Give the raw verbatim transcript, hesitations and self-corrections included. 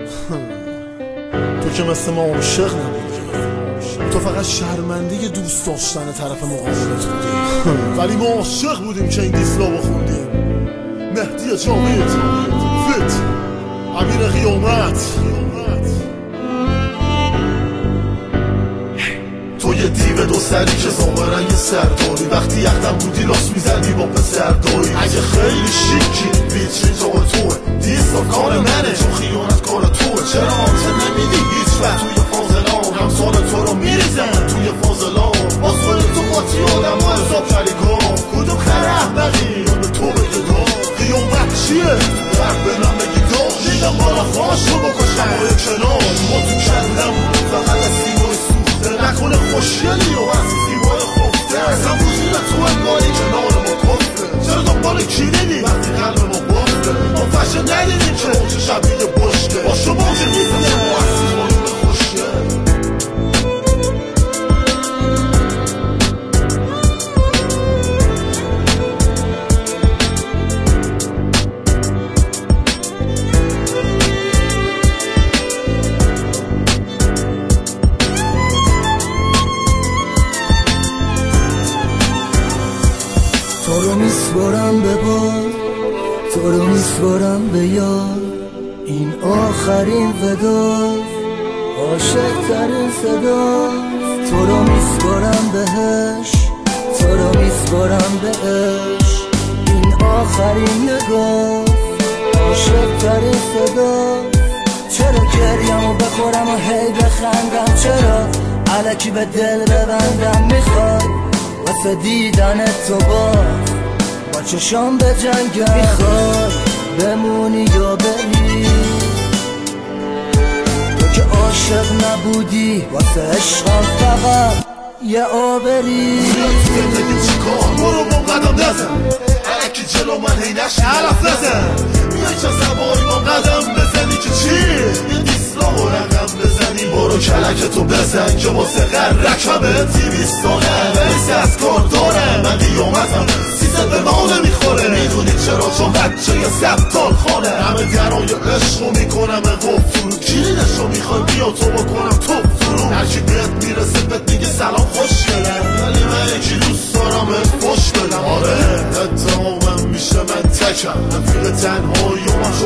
تو که مثل ما عاشق نبودی، تو فقط شرمنده دوست داشتن طرف مقابلت بودی، ولی ما عاشق بودیم که این دیسلا بخوندیم. مهدی جاوید فت امیر قیامت. تو یه دیو دو سری که زامرنگ سرداری، وقتی یختم بودی لاس میزدی با پسرداری. اگه خیلی شیکی ویترین جا توه، دیستا کار منه چون خیانت کار توه. چرا آنتن نمیدی هیچ وقت توی فاضلان؟ همسال تو رو میریزن توی فاضلان، باز خود تو قاطی آدم ها حساب کردی گام. کدوم خر احمقی به تو بگه گام؟ قیامت چیه؟ فرق بینم بگی داشت دیدم بالا خواهش رو بکشم با یک کنار. ما تو کندم فقط از سیمای سوخته، نکنه خوشگلی و از سیمای خفته. اصلا وجود تو انگاری کنار ما کفته. چرا دنبال کلیدی وقتی قلب ما بافته؟ ما فشن ندیدیم که چه شبیه بشته. با شما که میزنه ما از سیمای خوشگه. تو رو میسپارم به باد، تو رو میسپارم به یاد، این آخرین ودا، عاشق ترین صدا. تو رو میسپارم بهش، تو رو میسپارم به عشق، این آخرین نگاه، عاشق ترین صدا. چرا گریمو بخورم و هی بخندم؟ چرا الکی به دل ببندم؟ میخوای واسه دیدن تو با با چشام به جنگم؟ میخوای بمونی یا بری؟ تو که عاشق نبودی واسه عشقم فقط یه آبری. زندگی چی کار؟ برو با قدم نزن، الکی جلو من هی نشی حرف نزن. میای چه سواری با قدم بزنی که چی؟ یه دیسلا و رقم بزنی. برو کلک تو بزن که واسه قرکمه تیویستانه ویسه از کار داره. من قیامتم سیزه به ما نمیخوره. میدونی چرا؟ چون بچه یه سبتال خانه. همه درای عشقو میکنم قفل رو کلیدشو میخوای بیا تو بکنم تو فرو. هرکی بهت میرسه بهت میگه سلام خوشگلم، ولی من یکی دوست دارم بهت خوش بدم. آره اتمامم میشه من تکم، رفیق تنهایی و من